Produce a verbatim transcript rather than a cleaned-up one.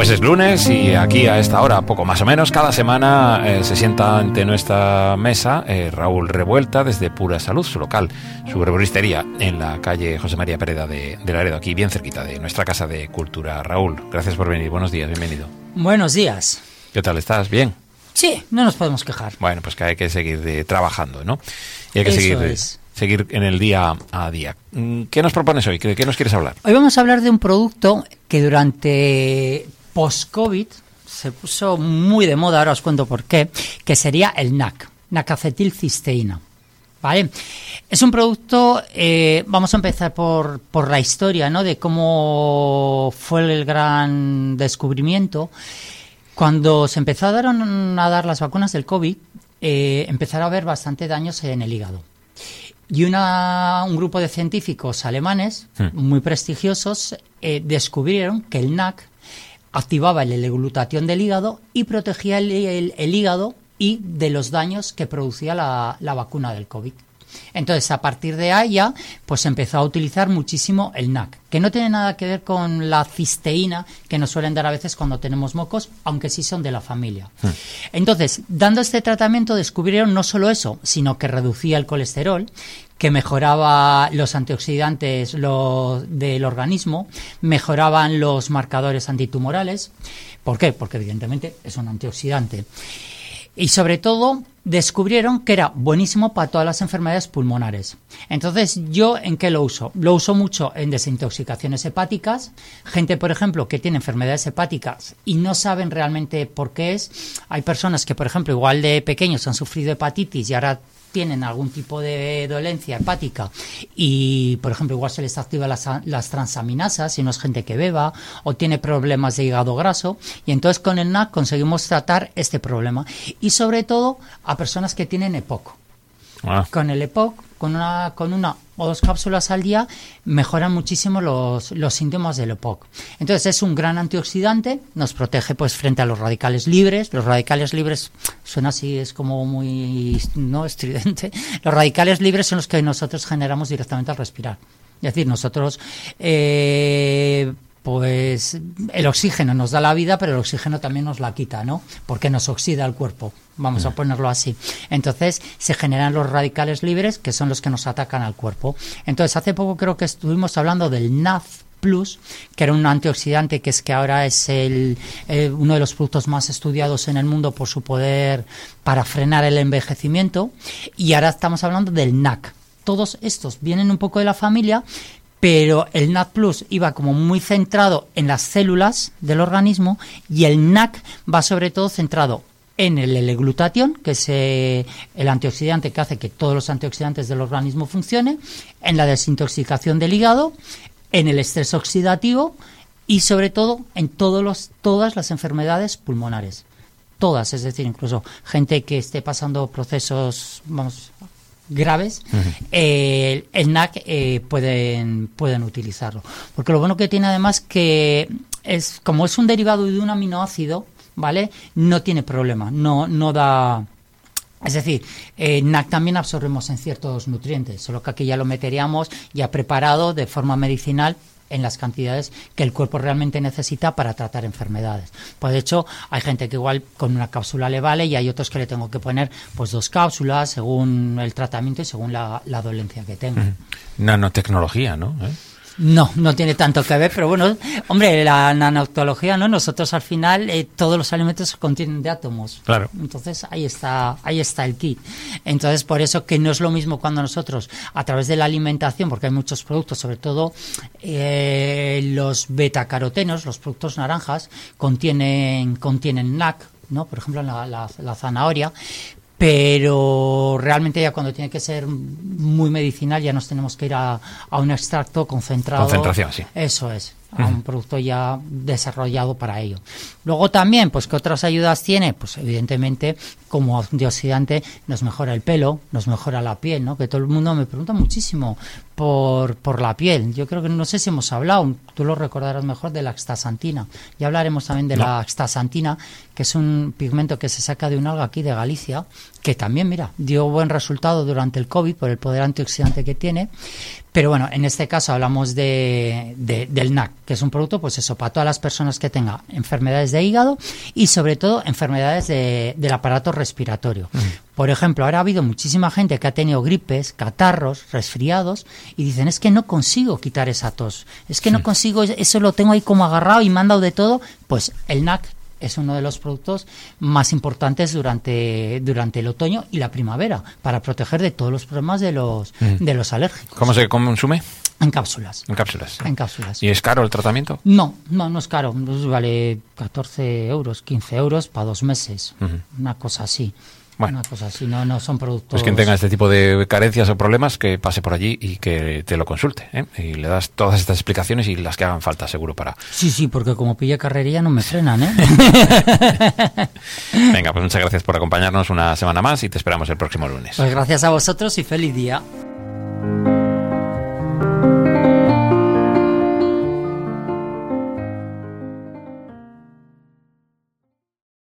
Pues es lunes y aquí a esta hora, poco más o menos, cada semana eh, se sienta ante nuestra mesa eh, Raúl Revuelta desde Pura Salud, su local, su herboristería en la calle José María Pereda de, de Laredo, aquí bien cerquita de nuestra casa de cultura. Raúl, gracias por venir, buenos días, bienvenido. Buenos días. ¿Qué tal estás? ¿Bien? Sí, no nos podemos quejar. Bueno, pues que hay que seguir de, trabajando, ¿no? Y hay que Eso seguir de, es. seguir en el día a día. ¿Qué nos propones hoy? ¿De qué nos quieres hablar? Hoy vamos a hablar de un producto que durante post-COVID se puso muy de moda, ahora os cuento por qué, que sería el N A C, N-acetilcisteína. ¿Vale? Es un producto, eh, vamos a empezar por, por la historia, ¿no? De cómo fue el gran descubrimiento. Cuando se empezaron a dar las vacunas del COVID, eh, empezaron a haber bastante daños en el hígado. Y una, un grupo de científicos alemanes, mm. muy prestigiosos, eh, descubrieron que el N A C activaba la L-glutatión del hígado y protegía el, el, el hígado y de los daños que producía la, la vacuna del COVID. Entonces, a partir de ahí ya, pues empezó a utilizar muchísimo el N A C, que no tiene nada que ver con la cisteína que nos suelen dar a veces cuando tenemos mocos, aunque sí son de la familia. Sí. Entonces, dando este tratamiento descubrieron no solo eso, sino que reducía el colesterol, que mejoraba los antioxidantes lo, del organismo, mejoraban los marcadores antitumorales. ¿Por qué? Porque evidentemente es un antioxidante. Y sobre todo descubrieron que era buenísimo para todas las enfermedades pulmonares. Entonces, ¿yo en qué lo uso? Lo uso mucho en desintoxicaciones hepáticas. Gente, por ejemplo, que tiene enfermedades hepáticas y no saben realmente por qué es. Hay personas que, por ejemplo, igual de pequeños han sufrido hepatitis y ahora tienen algún tipo de dolencia hepática y, por ejemplo, igual se les activa las, las transaminasas si no es gente que beba o tiene problemas de hígado graso, y entonces con el N A C conseguimos tratar este problema. Y sobre todo a personas que tienen EPOC. Ah. Con el EPOC, con una, con una o dos cápsulas al día, mejoran muchísimo los, los síntomas del EPOC. Entonces es un gran antioxidante, nos protege pues frente a los radicales libres. Los radicales libres, suena así, es como muy no estridente. Los radicales libres son los que nosotros generamos directamente al respirar. Es decir, nosotros eh, pues el oxígeno nos da la vida, pero el oxígeno también nos la quita, ¿no? Porque nos oxida el cuerpo, vamos a ponerlo así. Entonces se generan los radicales libres, que son los que nos atacan al cuerpo. Entonces hace poco creo que estuvimos hablando del N A Z Plus, que era un antioxidante que es que ahora es el, eh, uno de los productos más estudiados en el mundo por su poder para frenar el envejecimiento, y ahora estamos hablando del N A C. Todos estos vienen un poco de la familia, pero el N A C Plus iba como muy centrado en las células del organismo y el N A C va sobre todo centrado en el L-glutatión, que es eh, el antioxidante que hace que todos los antioxidantes del organismo funcionen, en la desintoxicación del hígado, en el estrés oxidativo y sobre todo en todos los, todas las enfermedades pulmonares. Todas, es decir, incluso gente que esté pasando procesos, vamos, graves, uh-huh. eh, el N A C eh, pueden, pueden utilizarlo. Porque lo bueno que tiene además que es como es un derivado de un aminoácido, ¿vale? No tiene problema, no, no da... Es decir, eh, N A C también absorbemos en ciertos nutrientes, solo que aquí ya lo meteríamos ya preparado de forma medicinal en las cantidades que el cuerpo realmente necesita para tratar enfermedades. Pues de hecho, hay gente que igual con una cápsula le vale y hay otros que le tengo que poner pues dos cápsulas según el tratamiento y según la, la dolencia que tenga. Uh-huh. Nanotecnología, ¿no? ¿Eh? No, no tiene tanto que ver, pero bueno, hombre, la nanotecnología, ¿no? Nosotros al final eh, todos los alimentos contienen de átomos. Claro. Entonces ahí está, ahí está el kit. Entonces por eso que no es lo mismo cuando nosotros a través de la alimentación, porque hay muchos productos, sobre todo eh, los betacarotenos, los productos naranjas contienen contienen N A C, ¿no? Por ejemplo, la, la, la zanahoria. Pero realmente ya cuando tiene que ser muy medicinal ya nos tenemos que ir a, a un extracto concentrado. Concentración, sí. Eso es, a un producto ya desarrollado para ello. Luego también, pues ¿qué otras ayudas tiene? Pues evidentemente como antioxidante nos mejora el pelo, nos mejora la piel, ¿no? Que todo el mundo me pregunta muchísimo por, por la piel. Yo creo que no sé si hemos hablado, tú lo recordarás mejor, de la astaxantina. Ya hablaremos también de no. la astaxantina, que es un pigmento que se saca de un alga aquí de Galicia, que también, mira, dio buen resultado durante el COVID por el poder antioxidante que tiene, Pero bueno, en este caso hablamos de, de, del N A C, que es un producto, pues eso, para todas las personas que tengan enfermedades de hígado y sobre todo enfermedades de, del aparato respiratorio. Uh-huh. Por ejemplo, ahora ha habido muchísima gente que ha tenido gripes, catarros, resfriados y dicen, es que no consigo quitar esa tos, es que sí. no consigo, eso lo tengo ahí como agarrado y me han dado de todo. Pues el N A C es uno de los productos más importantes durante, durante el otoño y la primavera para proteger de todos los problemas de los, mm. de los alérgicos. ¿Cómo se consume? En cápsulas. En cápsulas. En cápsulas. ¿Y es caro el tratamiento? No, no, no es caro. Pues vale catorce euros, quince euros para dos meses. Uh-huh. Una cosa así. Bueno, una cosa así, no, no son productos... Pues quien tenga este tipo de carencias o problemas, que pase por allí y que te lo consulte, ¿eh? Y le das todas estas explicaciones y las que hagan falta, seguro, para... Sí, sí, porque como pille carrería no me frenan, ¿eh? Venga, pues muchas gracias por acompañarnos una semana más y te esperamos el próximo lunes. Pues gracias a vosotros y feliz día.